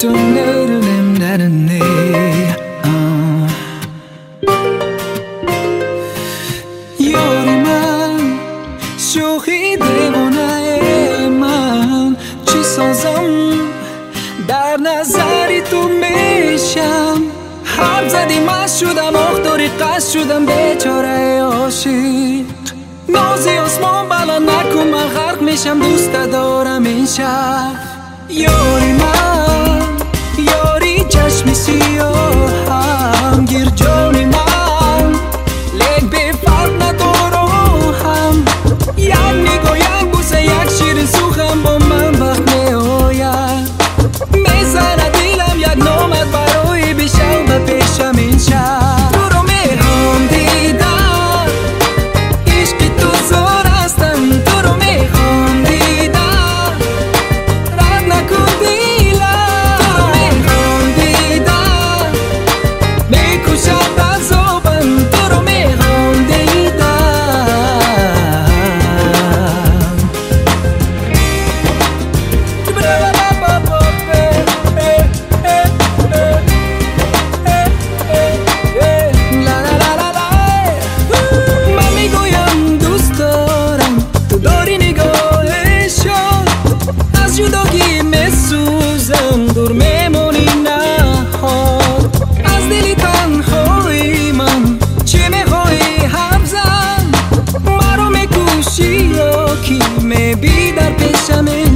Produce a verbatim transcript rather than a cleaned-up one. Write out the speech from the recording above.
یاری من شوخی دیوانه من چی سازم در نظری تو میشم حرف زدی مست شدم اختاری قصد شدم بیچاره عاشق نازی آسمان بلا نکن من غرق میشم دوست دارم این شب یاری من یاری چشم سیاهم گیر جانی من لیک بی فرق ندارم یک نگاه یک بوسه یک شیر سوخم با من وقت میآید میزنه دیلم یک نامت برای بشم و پیشم این شب تو رو میخوام دیدن عشق تو زار هستم تو رو میخوام دیدن رد نکن دیلم تو رو میخوام دیدن میکشد عذابم تو رو میخوام دیدن من میگویم دوست دارم تو داری نگاهشان از جداگی میسوزم دور میمونی نهاد از دلی تنهایی من چی میخوایی حرف زن مرا میکشی یا کی میبی در پیشم